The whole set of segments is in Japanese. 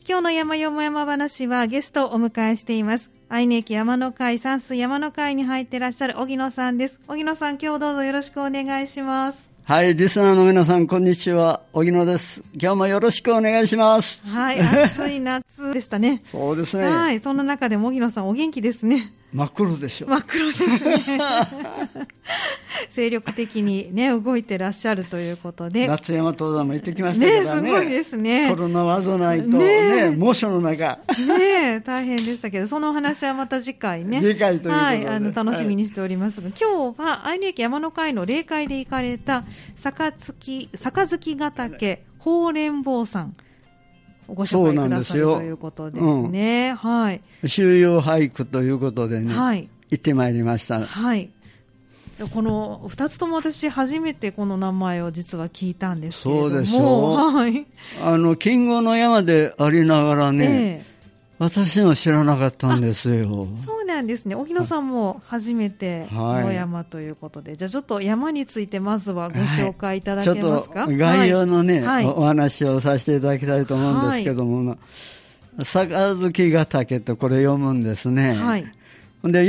今日の山よも山話はゲストをお迎えしています。愛媛駅山の会、山水山の会に入っていらっしゃる荻野さんです。荻野さん、今日どうぞよろしくお願いします。 はい、リスナーの皆さん、こんにちは。荻野です。今日もよろしくお願いします。 はい、暑い夏でしたね。 そうですね。 はい、そんな中でも荻野さんお元気ですね。 真っ黒でしょ。 真っ黒ですね。精力的にね、動いてらっしゃるということで。 夏山登山も行ってきましたけどね。 すごいですね。 コロナ災いとね、猛暑の中。 ね、大変でしたけど、そのお話はまた次回ね。 次回ということで。 はい、楽しみにしておりますが、今日は愛媛駅山の会の霊会で行かれた杯ヶ岳法蓮坊さん。ご紹介くださるということですね。はい。 周遊俳句ということでね、はい、行ってまいりました。 はい。じゃあこの2つとも私初めてこの名前を実は聞いたんですけれども。 そうでしょう。はい。金剛の山でありながらね、私も知らなかったんですよ。 そうなんですね。荻野さんも初めての山ということで、はい、じゃあちょっと山についてまずはご紹介いただけますか。 ちょっと概要のね、はい、お話をさせていただきたいと思うんですけども、杯ヶ岳とこれ読むんですね。はい。で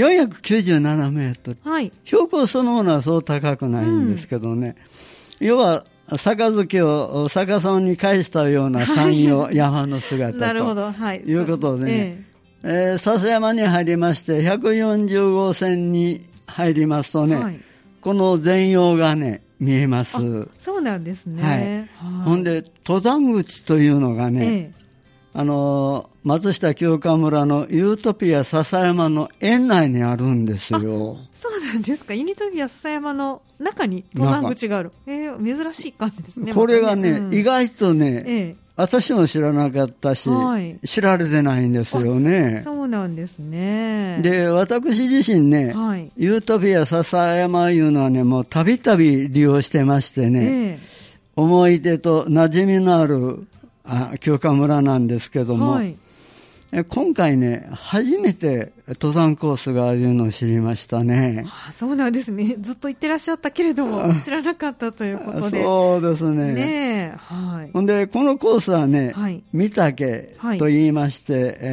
497メートル、はい、標高そのものはそう高くないんですけどね、要は杯を逆さに返したような山陽山の姿となるほど、はい、 いうことでね、笹山に入りまして140号線に入りますとね、はい、この全容がね見えます。 そうなんですね。 はいはい、ほんで登山口というのがね、松下清川村のユートピア笹山の園内にあるんですよ。 そうなんですか。ユートピア笹山の中に登山口がある。珍しい感じですね。 これがね、意外とね、私も知らなかったし、はい、知られてないんですよね。 そうなんですね。 で、私自身ね、はい、ユートピア笹山いうのはね、もうたびたび利用してましてね、思い出と馴染みのある清川村なんですけども、はい、今回ね初めて登山コースがあるのを知りましたね。 そうなんですね。ずっと行ってらっしゃったけれども知らなかったということで。 そうですね。はい、ほんでこのコースはね、はい、御岳と言いまして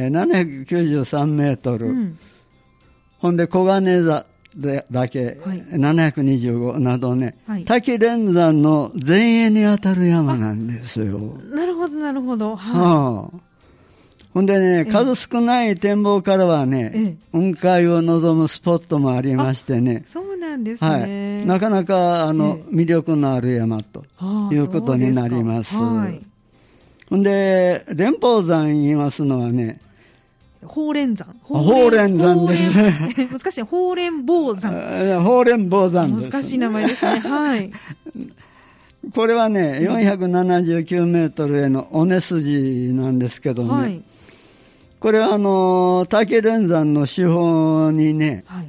、793メートル、ほんで小金座だけ、はい、725などね、はい、滝連山の前衛にあたる山なんですよ。 なるほどなるほど。はい。 ほんでね、数少ない展望からはね、雲海を望むスポットもありましてね。 そうなんですね。 はい、なかなか魅力のある山ということになります。はい、ほんで蓮宝山言いますのはね、 法蓮山。 法蓮山ですね。 難しい。法蓮坊山。 法蓮坊山です。 難しい名前ですね。はい。 これはね、479メートルへの尾根筋なんですけどね。はい、これは滝連山の四方にね、はい、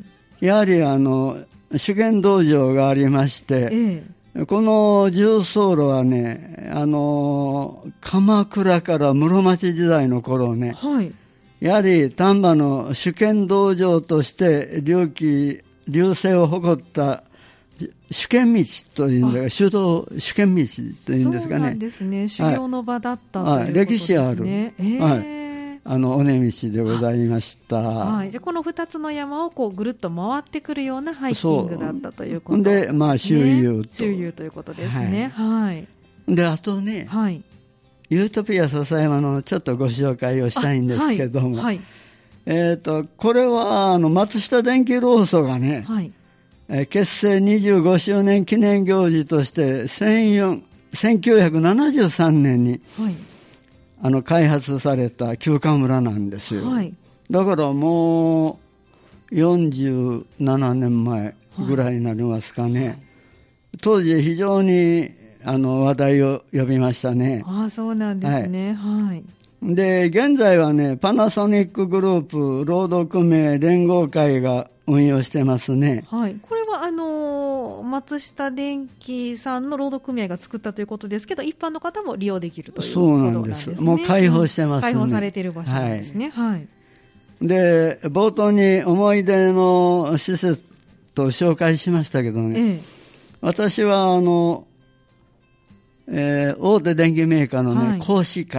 やはり修験道場がありまして、この重走路はね、鎌倉から室町時代の頃ね、はい、やはり丹波の主権道場として隆盛を誇った主権道というんですか、主権道というんですかね。 そうなんですね。修行の場だったということですね。 歴史ある、尾根道でございました。 はい、じゃあこの2つの山をこうぐるっと回ってくるようなハイキングだったということですね。 で、まあ周遊ということですね。はい。 で、あとね、はい、ユートピア笹山のちょっとご紹介をしたいんですけども、はいはい、これは松下電器労組がね、はい、結成25周年記念行事として1973年に、はい、開発された清川村なんですよ。はい、だからもう47年前ぐらいになりますかね。はい、当時非常に話題を呼びましたね。 そうなんですね。はい。 で、現在はね、パナソニックグループ労働組合連合会が運用してますね。 はい。これは松下電器さんの労働組合が作ったということですけど、一般の方も利用できるということなんですね。 そうなんです。もう開放してますね。 開放されている場所なんですね。はい。 で、冒頭に思い出の施設と紹介しましたけどね、私は大手電機メーカーのね、講師会、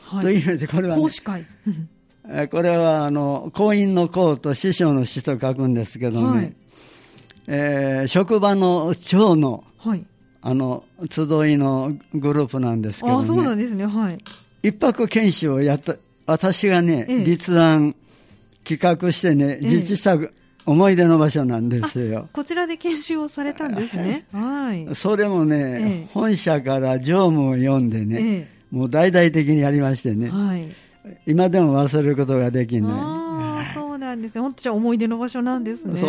はい、 という意味でこれは、ね、 講師会これは講員の講と師匠の師と書くんですけどね、はい、職場の長の、はい、集いのグループなんですけどね。 そうなんですね。はい。 一泊研修をやった、私がね、立案、企画してね、実施した思い出の場所なんですよ。 こちらで研修をされたんですね。はい。 それもね、本社から常務を読んでね、もう大々的にやりましてね、はい、今でも忘れることができない。そうなんですね。本当じゃ思い出の場所なんですね。そう。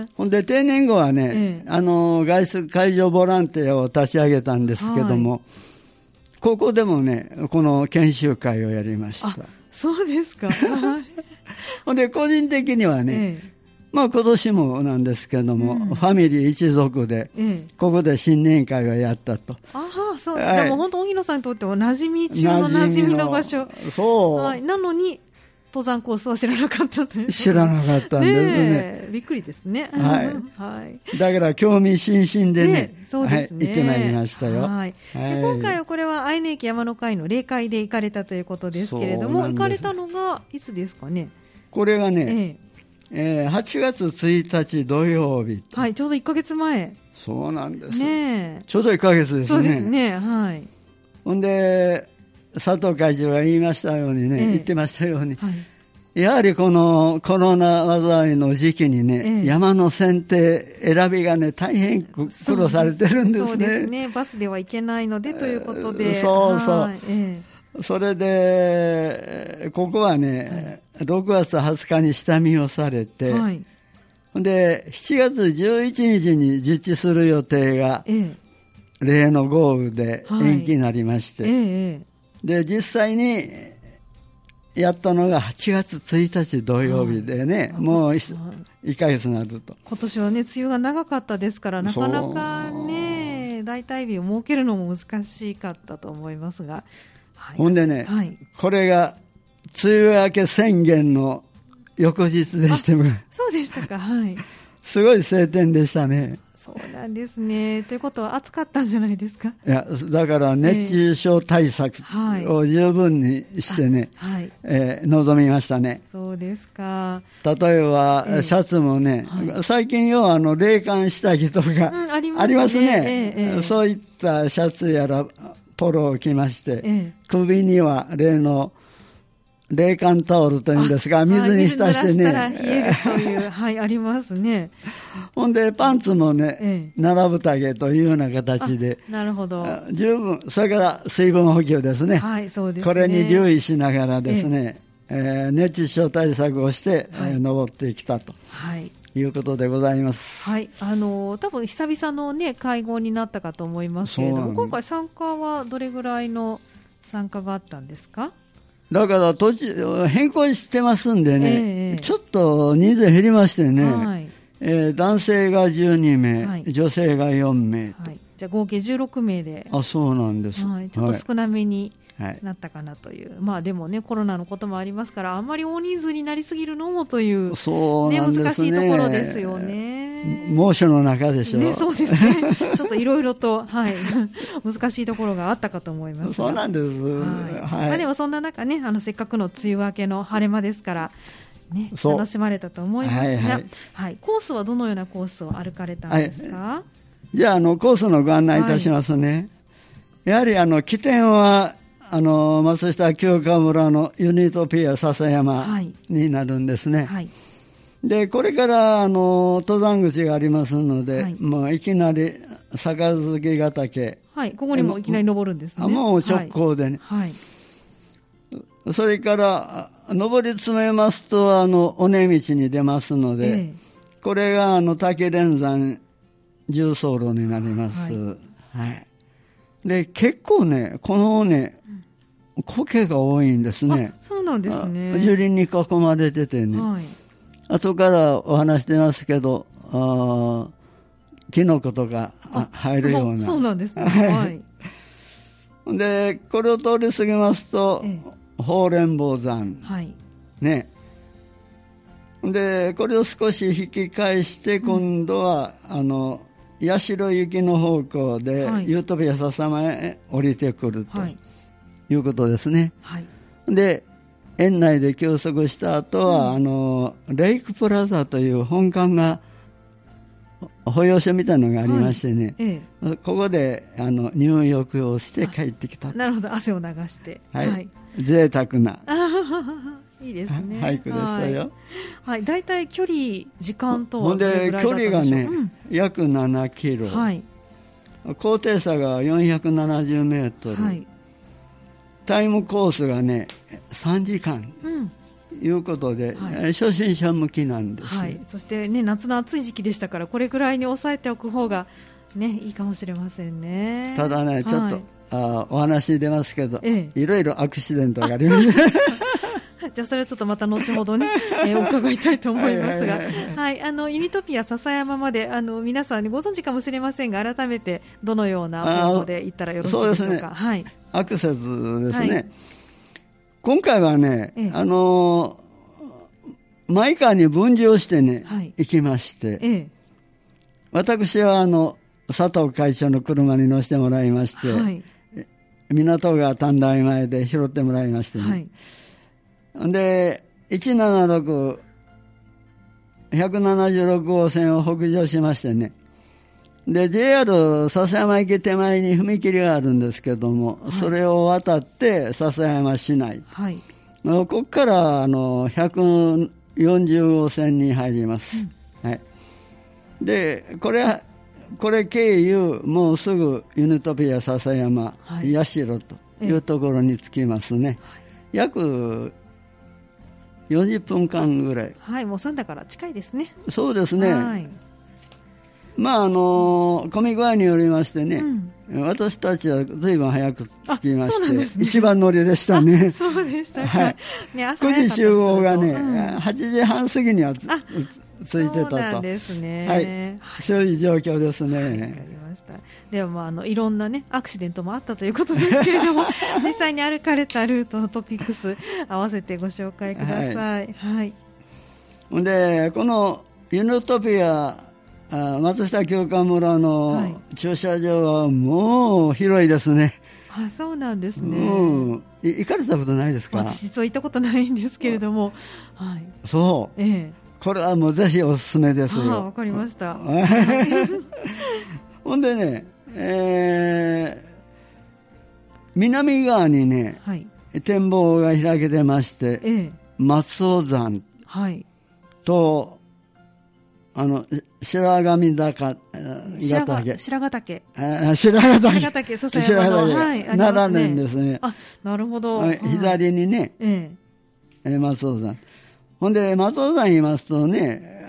ほんで定年後はね、外出会場ボランティアを立ち上げたんですけども、はい、ここでもね、この研修会をやりました。 そうですか。 ほんで個人的にはね、まあ今年もなんですけども、ファミリー一族で、ここで新年会をやったと。 そうです。じゃあもう本当荻野さんにとっては馴染み中の馴染みの場所。 そう。 はい。なのに、登山コースは知らなかったという。 知らなかったんですね。 びっくりですね。 はい。はい。だから興味津々でね、 そうですね。 行ってまいりましたよ。 はい。今回はこれは愛媛駅山の会の例会で行かれたということですけれども、行かれたのがいつですかね。 これがね、8月1日土曜日。 はい、ちょうど1ヶ月前。 そうなんです。ね、ちょうど1ヶ月ですね。 そうですね。はい。 ほんで、佐藤会長が言いましたようにね、言ってましたように、はい、やはりこのコロナ災いの時期にね、山の選定、選びがね、大変苦労されてるんですね。 そうですね。バスでは行けないのでということで。 そうそう。それで、ここはね、6月20日に下見をされて、はい、で、7月11日に実地する予定が、例の豪雨で延期になりまして、で、実際にやったのが8月1日土曜日でね、もう1ヶ月になると。 今年はね、梅雨が長かったですから、なかなかね、代替日を設けるのも難しかったと思いますが。 はい、ほんでね、はい、これが梅雨明け宣言の翌日でしても、 そうでしたか、はい。 すごい晴天でしたね。 そうなんですね。ということは暑かったんじゃないですか。 いや、だから熱中症対策を十分にしてね、臨みましたね。 そうですか。 例えば、シャツもね、最近要は冷感下着とか、ありますね。そういったシャツやらポロを着まして、首には例の冷感タオルというんですが、水に浸してね。 冷えるという、はい、ありますね。 ほんで、パンツもね、並ぶ丈というような形で。 なるほど。 十分、それから水分補給ですね。 はい、そうですね。 これに留意しながらですね、熱中症対策をして、登ってきたと。はい。いうことでございます。 はい。多分久々のね、会合になったかと思いますけれども、今回参加はどれぐらいの参加があったんですか？ だから途中変更してますんでね、ちょっと人数減りましてね、はい、男性が12名、はい、女性が4名、 はい、じゃあ合計16名で。 そうなんです、 はい、ちょっと少なめになったかなという、まあでもね、コロナのこともありますから、あんまり大人数になりすぎるのもという、 そうなんですね、 難しいところですよね。 猛暑の中でしょう。 ね、そうですね。ちょっといろいろと、はい、難しいところがあったかと思います。 そうなんです。 はい。まあでもそんな中ね、せっかくの梅雨明けの晴れ間ですから、ね、楽しまれたと思いますが、はいはいはい、コースはどのようなコースを歩かれたんですか？はい、 じゃあ、コースのご案内いたしますね。やはり起点は松下清川村のユニトピア笹山になるんですね。はい、でこれから登山口がありますので、はい、もういきなり杯ヶ岳、 はい、ここにもいきなり登るんですね。 もう直行でね、はいはい、それから登り詰めますと尾根道に出ますので、これが滝連山重走路になります。はいはい、で結構ね、このね、苔が多いんですね。 そうなんですね。 樹林に囲まれててね、はい、後からお話してますけど、キノコとか入るような。 そうなんですね。はい。 でこれを通り過ぎますと、宝蓮坊山、はい、ね。でこれを少し引き返して今度は、社行きの方向で、はい、ユートピア笹山へ降りてくるということですね。 はい、 で園内で休息した後は、レイクプラザという本館が保養所みたいなのがありましてね、ここで入浴をして帰ってきた。 なるほど、汗を流して、 贅沢ないいですね。 俳句でしたよ。 はい、だいたい距離時間とはほんで距離がね、約7キロ、高低差が470メートル、タイムコースがね3時間、いうことで、初心者向きなんです、 そして、ね、夏の暑い時期でしたから、これくらいに抑えておく方が、ね、いいかもしれませんね。 ただね、ちょっとお話出ますけど、いろいろアクシデントがあります。 じゃあそれはちょっとまた後ほどね、お伺いたいと思いますが、ユニトピア笹山まで皆さん、ね、ご存知かもしれませんが、改めてどのような方法で行ったらよろしいでしょうか。 アクセスですね、今回はね、マイカーに分乗してね、行きまして、私は佐藤会長の車に乗せてもらいまして、港川短大前で拾ってもらいましてね、で176号線を北上しましてね、で JR 笹山駅手前に踏切があるんですけども、それを渡って笹山市内、ここから140号線に入ります、でこれ経由、もうすぐユニトピア笹山、社というところに着きますね。約40分間ぐらい。 もう三田から近いですね。 そうですね。混み具合によりましてね、私たちはずいぶん早く着きまして、一番乗りでしたね。 そうでしたか。 9時集合がね、8時半過ぎには着いてたと。 そうなんですね。 そういう状況ですね。 わかりました。ではいろんなねアクシデントもあったということですけれども、実際に歩かれたルートのトピックス合わせてご紹介ください。 でこのユニトピア松下京香村の駐車場はもう広いですね。 そうなんですね。 行かれたことないですか？ 私実は行ったことないんですけれども、 そう、これはもうぜひおすすめですよ。 わかりました。 ほんでね、南側にね、展望が開けてまして、松尾山と白神坂白ヶ岳笹山の奈良年ですね。 なるほど。 左にね、松尾山。ほんで松尾山言いますとね、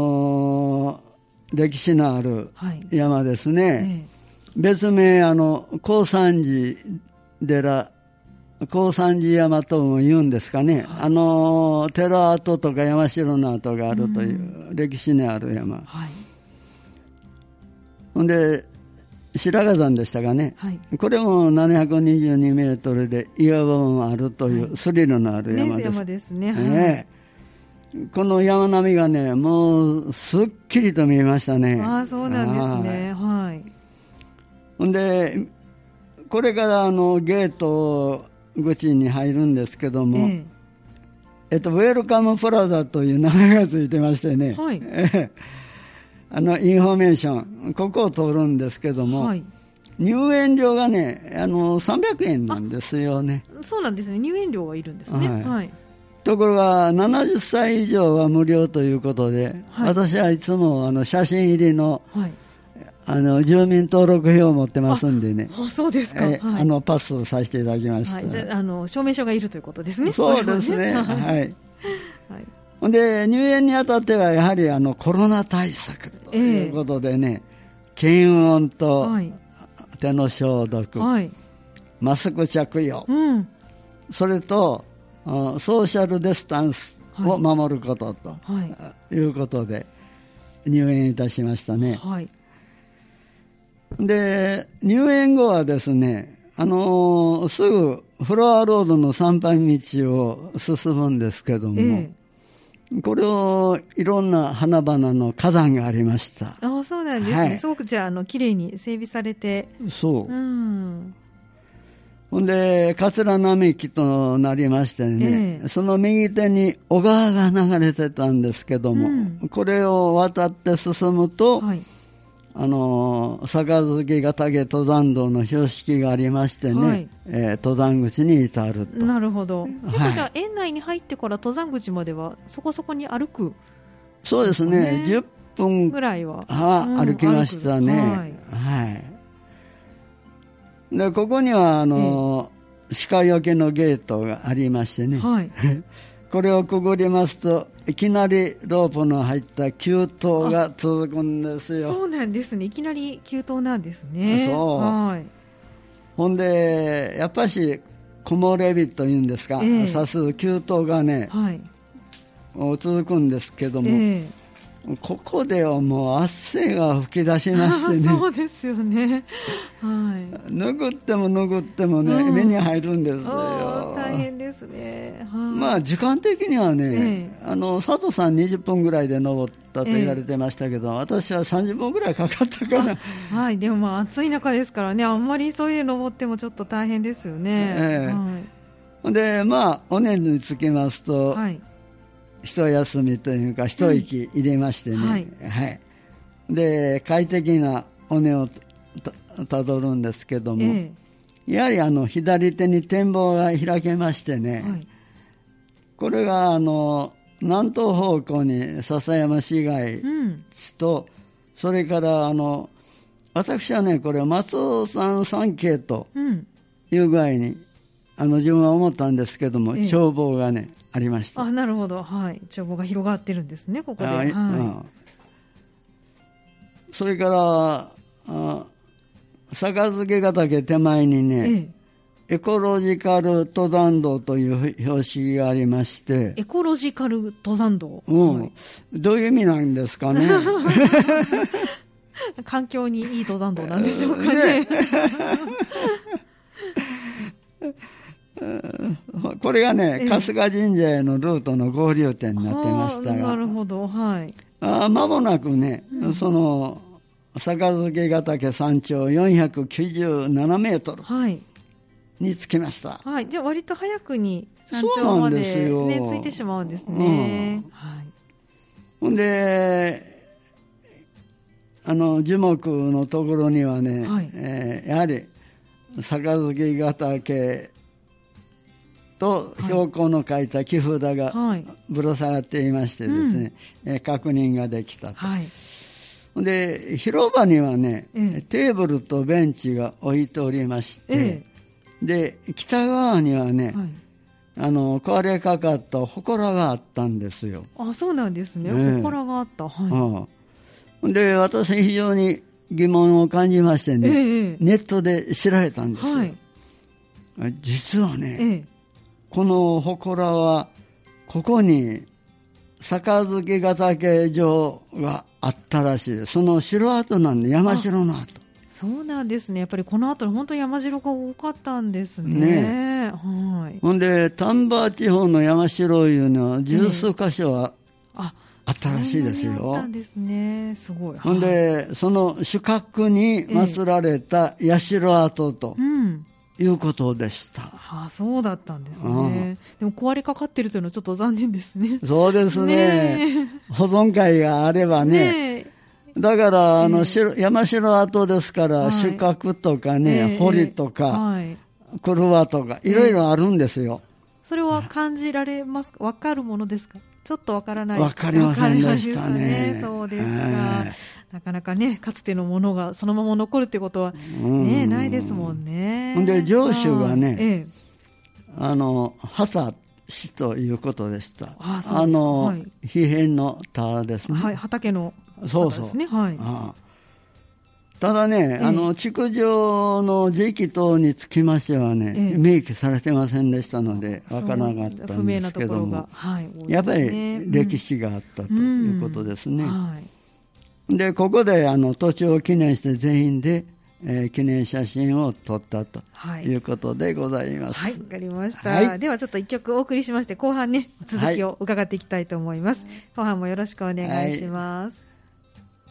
歴史のある山ですね。別名高山寺寺、高山寺山とも言うんですかね、寺跡とか山城の跡があるという歴史のある山、ほんで白髪山でしたかね、これも722メートルで岩場もあるというスリルのある山ですね。この山並みがね、もうすっきりと見えましたね。 そうなんですね。 ほんでこれからゲート口に入るんですけども、ウェルカムプラザという名前がついてましてね、インフォメーション、ここを通るんですけども、入園料がね300円なんですよね。 そうなんですね。入園料がいるんですね。 ところが70歳以上は無料ということで、私はいつも写真入りの、住民登録票を持ってますんでね。 そうですか。 パスをさせていただきました。 じゃあ証明書がいるということですね。 そうですね。ほんで入園にあたってはやはりコロナ対策ということでね、検温と手の消毒、マスク着用、それとソーシャルディスタンスを守ることということで入園いたしましたね。で入園後はですね、すぐフロアロードの参拝道を進むんですけども、これをいろんな花々の花壇がありました。 そうなんですね。すごくじゃあ綺麗に整備されて。 そう。 ほんで桂並木となりましてね、その右手に小川が流れてたんですけども、これを渡って進むと、盃ヶ岳登山道の標識がありましてね、登山口に至ると。 なるほど。結構じゃあ園内に入ってから登山口まではそこそこに歩く、 そうですね、10分ぐらいは、 歩きましたね。でここには鹿よけのゲートがありましてね、これをくぐりますといきなりロープの入った急登が続くんですよ。 そうなんですね、いきなり急登なんですね。 ほんでやっぱし木漏れ日というんですか、さす急登がね、続くんですけども、ここではもう汗が吹き出しましてね。 そうですよね。 拭っても拭ってもね、目に入るんですよ。 大変ですね。 まあ時間的にはね、佐藤さん20分ぐらいで登ったと言われてましたけど、私は30分ぐらいかかったかな。でもまあ暑い中ですからね、あんまり急いで登ってもちょっと大変ですよね。 でまあ尾根に着きますと、一休みというか一息入れましてね、で快適な尾根をたどるんですけども、やはり左手に展望が開けましてね、これが南東方向に笹山市街地と、それから私はねこれ松尾山山系という具合に自分は思ったんですけども、眺望がねありました。 なるほど、眺望が広がってるんですね、ここで。 それから盃ヶ岳手前にね、エコロジカル登山道という標識がありまして。 エコロジカル登山道、 どういう意味なんですかね。 環境にいい登山道なんでしょうかね。 これがね、春日神社へのルートの合流点になってましたが、 なるほど、 間もなくね、その盃ヶ岳山頂497メートルに着きました。 じゃあ割と早くに山頂まで、着いてしまうんですね。 ほんで樹木のところにはね、やはり盃ヶ岳と標高の書いた木札がぶら下がっていましてですね、確認ができたと。で広場にはね、テーブルとベンチが置いておりまして、で北側にはね、壊れかかった祠があったんですよ。 そうなんですね、祠があった。 で私非常に疑問を感じましてね、ネットで調べたんですよ。実はね、この祠はここに盃ヶ岳城があったらしいです。その城跡なんで、山城の跡。 そうなんですね。やっぱりこの後本当に山城が多かったんですね。 ほんで丹波地方の山城いうのは十数箇所はあったらしいですよ。 そうなんですね。すごい。 ほんでその主閣に祀られた社跡と、いうことでした。 そうだったんですね。でも壊れかかってるというのはちょっと残念ですね。 そうですね。保存会があればね。だから山城跡ですから、主閣とかね、堀とか、車とかいろいろあるんですよ。 それは感じられますか？分かるものですか？ちょっと分からない。 分かりませんでしたね。 そうですか。なかなかね、かつてのものがそのまま残るってことはね、ないですもんね。 で城主がね、波佐氏ということでした。皮辺の田ですね。 畑の田ですね。 ただね、築城の時期等につきましてはね、明記されてませんでしたので分からなかったんですけども、やっぱり歴史があったということですね。でここで土地を記念して全員で、記念写真を撮ったということでございます。 わかりました。ではちょっと一曲お送りしまして、後半ね続きを伺っていきたいと思います。後半もよろしくお願いします。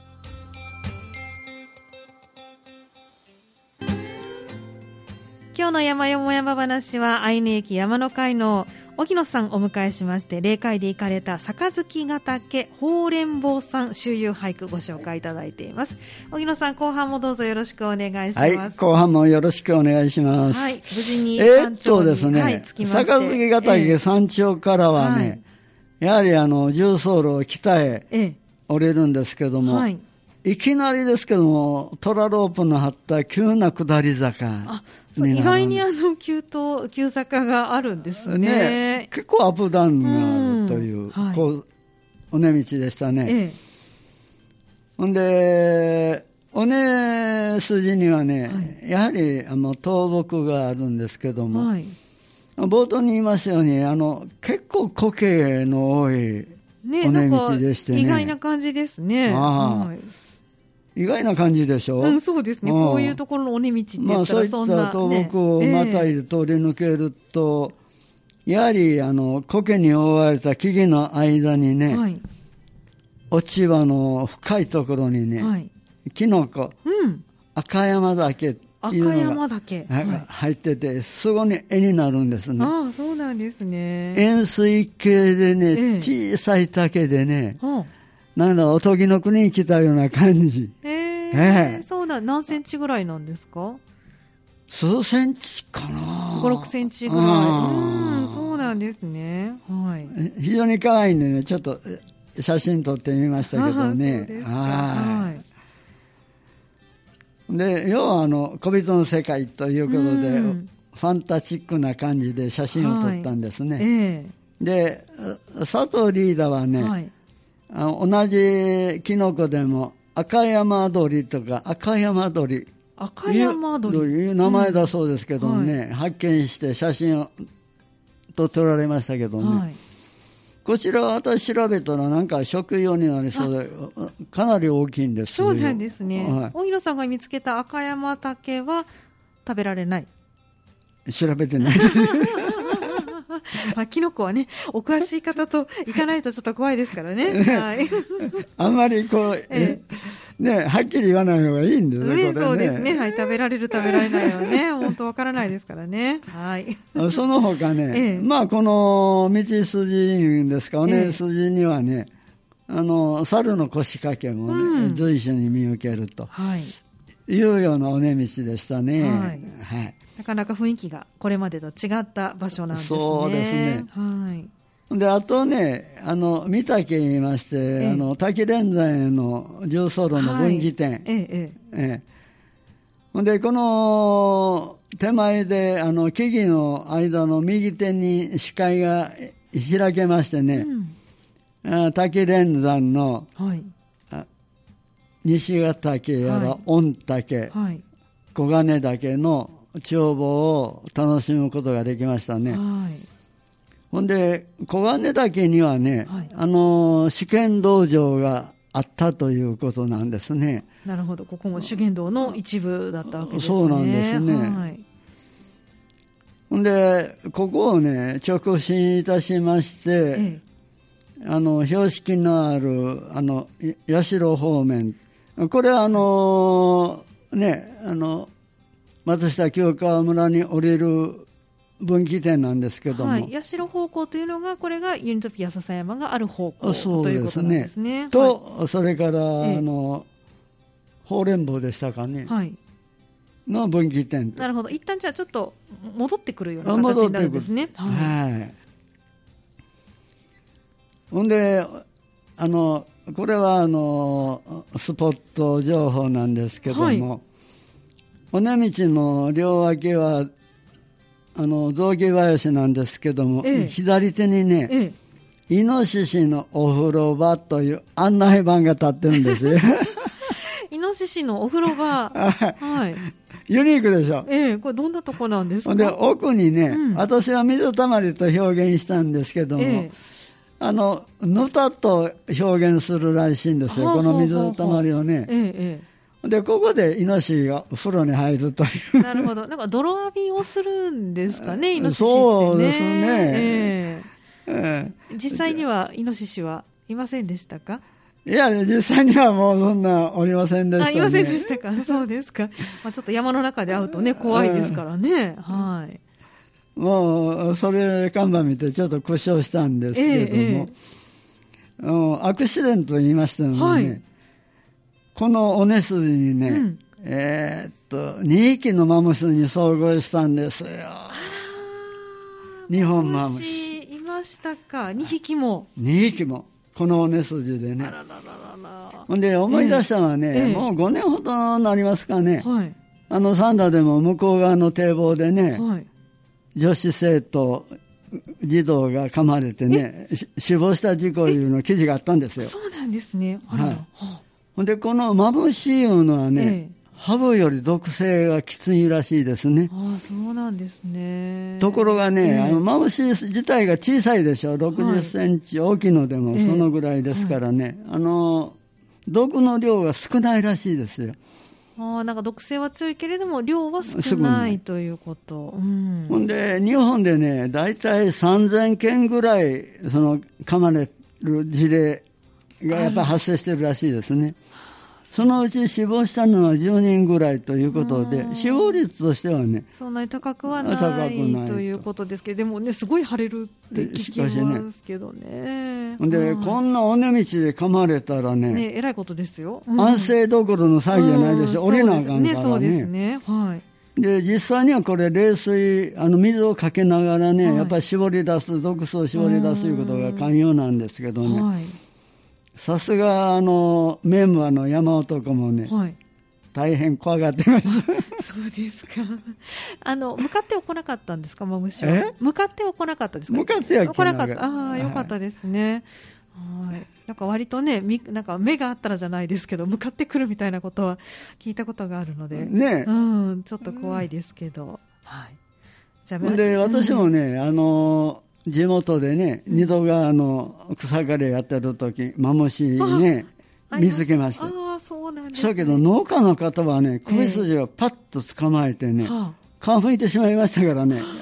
今日日の山よも山話は、アイヌ駅山の会の荻野さんをお迎えしまして、霊界で行かれた杯ヶ岳宝蓮坊さん周遊俳句ご紹介いただいています。荻野さん、後半もどうぞよろしくお願いします。はい、 後半もよろしくお願いします。 はい、無事に山頂に、 ですね、はい、着きまして、杯ヶ岳山頂からはね、やはり重走路を北へ降りるんですけども、いきなりですけども、トラロープの張った急な下り坂意外に急坂があるんですね。 結構アップダウンがあるという、こう尾根道でしたね。ほんで尾根筋にはね、やはり倒木があるんですけども、冒頭に言いましたように結構苔の多い尾根道でしてね、 意外な感じですね。 意外な感じでしょ。 そうですね。こういうところの尾根道って言ったらそんな、 そういった倒木をまたいで通り抜けると、やはり苔に覆われた木々の間にね、落ち葉の深いところにね、キノコ、赤山岳っていうのが入ってて、そこに絵になるんですね。 そうなんですね。 円錐形でね、小さい竹でね、なんだおとぎの国に来たような感じ。 そうだ、何センチぐらいなんですか？ 数センチかな。 5、6センチぐらい。そうなんですね。 非常に可愛いんでね、ちょっと写真撮ってみましたけどね。で、要は小人の世界ということで、ファンタチックな感じで写真を撮ったんですね。で、佐藤リーダーはね、同じキノコでも赤山鳥とか赤山鳥いう名前だそうですけどね、発見して写真を撮られましたけどね、こちらは私調べたらなんか食用になりそうでかなり大きいんですよ。 そうなんですね。荻野さんが見つけた赤山竹は食べられない？ 調べてないキノコはね、お詳しい方と行かないとちょっと怖いですからね。 あんまりこう、はっきり言わない方がいいんですね。 そうですね。食べられる食べられないはね、本当わからないですからね。 その他ね、この道筋ですか、尾根筋にはね、猿の腰掛けもね、随所に見受けるというような尾根道でしたね。 なかなか雰囲気がこれまでと違った場所なんですね。 そうですね。で、あとね、御嶽言いまして、滝連山への重走路の分岐点。で、この手前で、木々の間の右手に視界が開けましてね、滝連山の、西ヶ岳やら御岳、小金岳の眺望を楽しむことができましたね。ほんで小金岳にはね、試験道場があったということなんですね。 なるほど、ここも修験道の一部だったわけですね。 そうなんですね。ほんでここをね直進いたしまして、標識のある社方面、これは松下清川村に降りる分岐点なんですけども、 社方向というのが、これがユニトピア笹山がある方向ということなんですね。 と、それから宝蓮坊でしたかね、の分岐点。 なるほど、一旦じゃあちょっと戻ってくるような形になるんですね。 ほんでこれはスポット情報なんですけども、尾根道の両脇は雑木林なんですけども、左手にね、イノシシのお風呂場という案内板が立ってるんですよ。 イノシシのお風呂場、 ユニークでしょ。 これどんなとこなんですか？ で奥にね、私は水たまりと表現したんですけども、ぬたと表現するらしいんですよ、この水たまりをね。でここでイノシシが風呂に入るという。 なるほど、なんか泥浴びをするんですかね、イノシシってね。 そうですね。 実際にはイノシシはいませんでしたか？ いや、実際にはもうそんなおりませんでしたね。 いませんでしたか。そうですか。まあ、ちょっと山の中で会うとね、怖いですからね。はい。 もう、それ看板見てちょっと苦笑したんですけれども、アクシデントと言いましたのでね、はい、この尾根筋にね、2匹のマムシに遭遇したんですよ。日本マムシ。 いましたか。2匹も。 2匹も。この尾根筋でね。ほんで思い出したのはね、もう5年ほどになりますかね。はい、三田でも向こう側の堤防でね、はい、女子生徒、児童が噛まれてね、死亡した事故いうの記事があったんですよ。 そうなんですね。 はい。ほんで、このマムシいうのはね、ハブより毒性がきついらしいですね。 ああ、そうなんですね。 ところがね、マムシ自体が小さいでしょ。60センチ、大きいのでもそのぐらいですからね、毒の量が少ないらしいですよ。 なんか毒性は強いけれども量は少ないということ、 ほんで日本でねだいたい3000件ぐらいその噛まれる事例がやっぱり発生してるらしいですね。そのうち死亡したのは10人ぐらいということで、死亡率としてはねそんなに高くはないということですけど、でもねすごい腫れるって聞きますけどね。 でこんな尾根道で噛まれたらねえらいことですよ。 安静どころの際じゃないでしょ。降りなあかんからね。 そうですね。はい。 で実際にはこれ冷水水をかけながらね、やっぱり絞り出す毒素を絞り出すということが肝要なんですけどね、はい、さすがメンバーの山男もね、はい、大変怖がってましたそうですか。向かっては来なかったんですか、マムシは。向かっては来なかったですか。 向かっては来なかった。ああ、よかったですね。はい。なんか割とね、なんか目があったらじゃないですけど、向かってくるみたいなことは聞いたことがあるので、 ね、 ちょっと怖いですけど、はい。 じゃあで私もね、地元でね、二度が草刈りやってる時、マムシね、見つけました。 ああ、そうなんですね。 だけど農家の方はね、首筋をパッと捕まえてね、皮むいてしまいましたからね。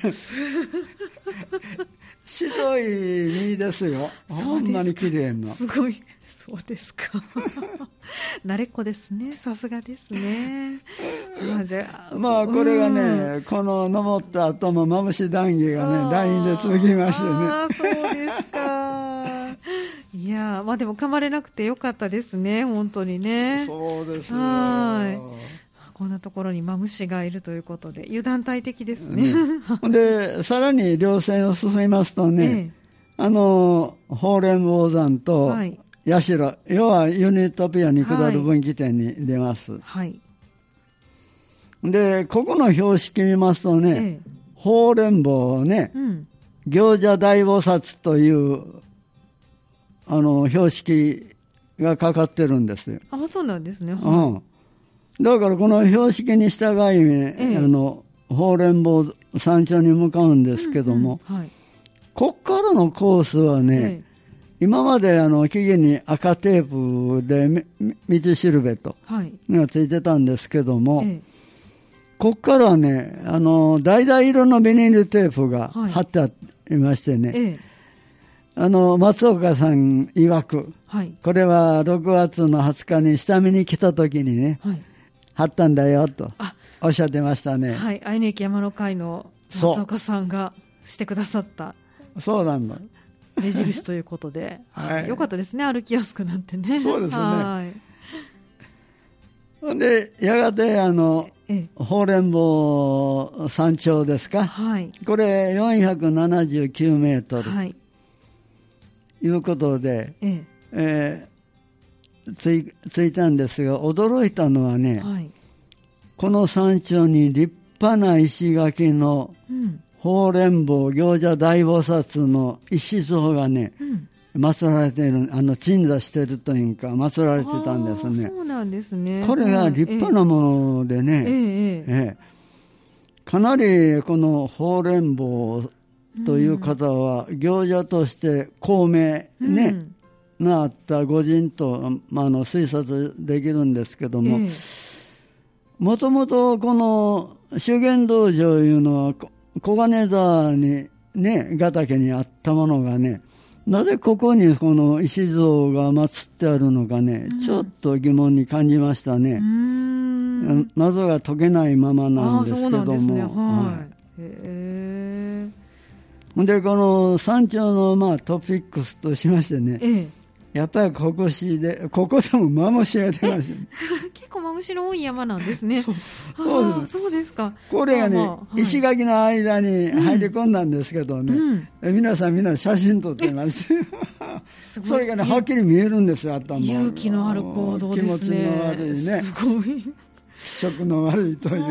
白い実ですよ。ほんなに綺麗な。 すごい。そうですか。慣れっこですね。さすがですね。 まあこれがね、この登った後もマムシ談義がね、LINE で続きましてね。 ああ、そうですか。いや、まあでも噛まれなくてよかったですね。本当にね。 そうですよ。 はい。こんなところにマムシがいるということで油断大敵ですね。 でさらに稜線を進みますとね、鳳蓮坊山と社、要はユニトピアに下る分岐点に出ます。はい、でここの標識見ますとね、鳳蓮坊ね、行者大菩薩という標識がかかってるんですよ。 あ、そうなんですね。 だからこの標識に従い、鳳蓮坊山頂に向かうんですけども、こっからのコースはね、今まで木々に赤テープで道しるべとがついてたんですけども、こっからはね橙色のビニールテープが貼ってありましてね、松岡さん曰く、これは6月の20日に下見に来た時にね、貼ったんだよとおっしゃってましたね。 はい、愛媛駅山の会の松岡さんがしてくださったそうなんだ目印ということで、よかったですね、歩きやすくなってね。 そうですね。でやがて鳳蓮坊山頂ですか、これ479メートル、いうことで、ついたんですが、驚いたのはね、この山頂に立派な石垣の鳳蓮坊行者大菩薩の石像がね、祀られている、鎮座しているというか祀られてたんですね。 そうなんですね。 これが立派なものでね、かなりこの鳳蓮坊という方は行者として高名ね、があった御人と、推察できるんですけども、もともとこの修験道場いうのは小金沢にねヶ岳にあったものがね、 なぜここにこの石像が祀ってあるのかね、ちょっと疑問に感じましたね。謎が解けないままなんですけども。でこの山頂のトピックスとしましてね、やっぱりここでもマムシが出ました、ね、 結構マムシの多い山なんですね。そうですか。 これがね、石垣の間に入り込んだんですけどね、皆さんみんな写真撮ってましてそれがねはっきり見えるんですよ。 勇気のある行動ですね。 気持ちの悪いね、 すごい気色の悪いという。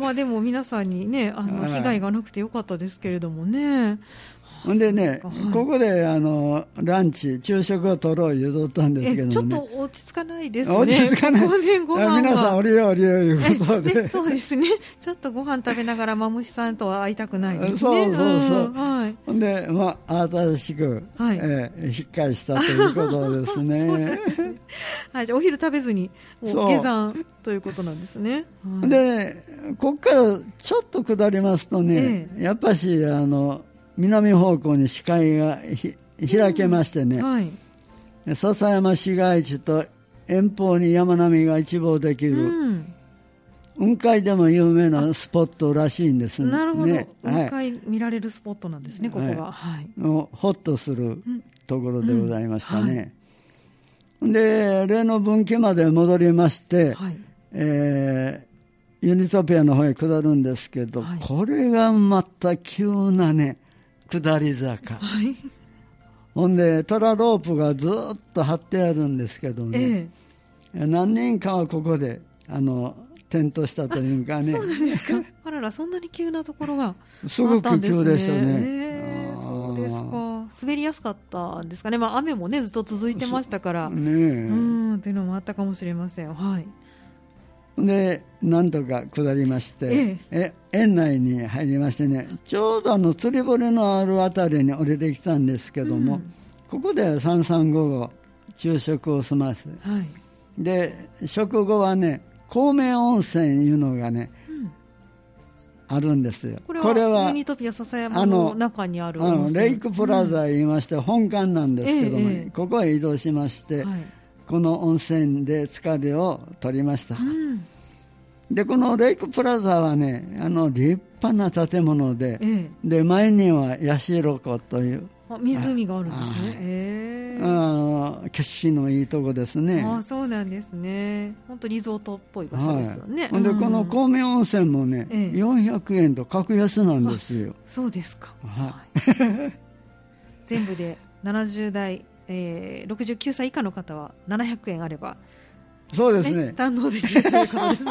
でも皆さんにね被害がなくてよかったですけれどもね。 でね、ここでランチ昼食を取ろう言うとったんですけどね、 ちょっと落ち着かないですね。 落ち着かない。 ご飯皆さんおりよいうことで、 そうですね。ちょっとご飯食べながらマムシさんとは会いたくないですね。 そうほんで新しく、引っ返したということですね。 じゃあお昼食べずに下山ということなんですね。 でここからちょっと下りますとね、やっぱし南方向に視界が開けましてね、笹山市街地と遠方に山並みが一望できる、雲海でも有名なスポットらしいんですね。 なるほど、雲海見られるスポットなんですね、ここが。 ホッとするところでございましたね。で例の分岐まで戻りまして、ユニトピアの方へ下るんですけど、これがまた急なね下り坂、ほんでトラロープがずっと張ってあるんですけどね、何人かはここで転倒したというかね。 そうなんですか。あらら、そんなに急なところがあったんですね。 すごく急でしたね。 そうですか。滑りやすかったんですかね。雨もねずっと続いてましたからっていうのもあったかもしれません。 でなんとか下りまして、園内に入りましてね、ちょうど釣り堀のあるあたりに降りてきたんですけども、ここで三々午後昼食を済ませ、で食後はね孔明温泉いうのがね、あるんですよ。 これはユニトピア笹山の中にある温泉、 レイクプラザ言いまして、本館なんですけども、ここへ移動しまして、この温泉で疲れを取りました。でこのレイクプラザはね立派な建物で、で前には社湖という湖があるんですね。 景色のいいとこですね。 そうなんですね。本当リゾートっぽい場所ですよね。 でこの孔明温泉もね、400円と格安なんですよ。 そうですか。全部で70代、69歳以下の方は700円あればそうですね、 堪能できるということですね。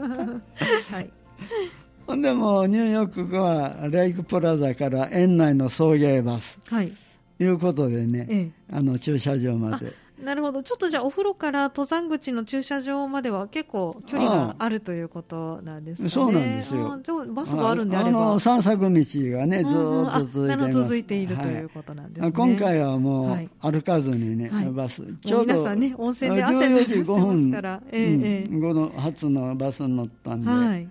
ほんでもニューヨークはレイクプラザから園内の送迎バス、いうことでね、駐車場まで。 なるほど。ちょっとじゃあお風呂から登山口の駐車場までは結構距離があるということなんですかね。 そうなんですよ。 バスがあるんであれば散策道がねずっと続いているということなんですね。 今回はもう歩かずにね、バスちょうど皆さんね温泉で汗流してますから、 この初のバスに乗ったんで、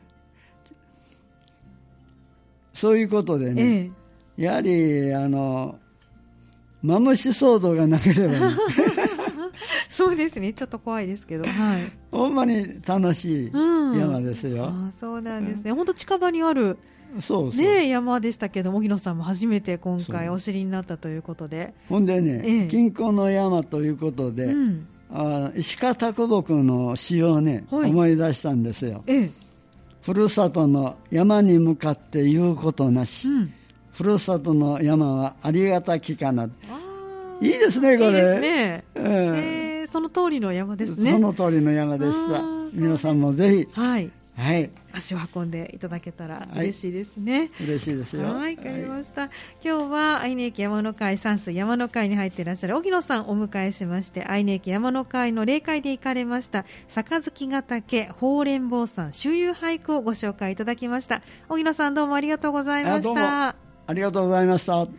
そういうことでね、やはりマムシ騒動がなければねそうですね、ちょっと怖いですけど、 ほんまに楽しい山ですよ。 そうなんですね。本当近場にある山でしたけど、荻野さんも初めて今回お知りになったということで、 ほんでね、近郊の山ということで、石川啄木の詩をね、思い出したんですよ。ふるさとの山に向かって言うことなし、ふるさとの山はありがたきかな。いいですね、これ。いいですね。その通りの山ですね。 その通りの山でした。皆さんもぜひ、 足を運んでいただけたら嬉しいですね。 嬉しいですよ。 わかりました。今日は愛媛駅山の会山水山の会に入っていらっしゃる荻野さんをお迎えしまして、愛媛駅山の会の例会で行かれました杯ヶ岳法蓮坊さん周遊俳句をご紹介いただきました。荻野さんどうもありがとうございました。 ありがとうございました。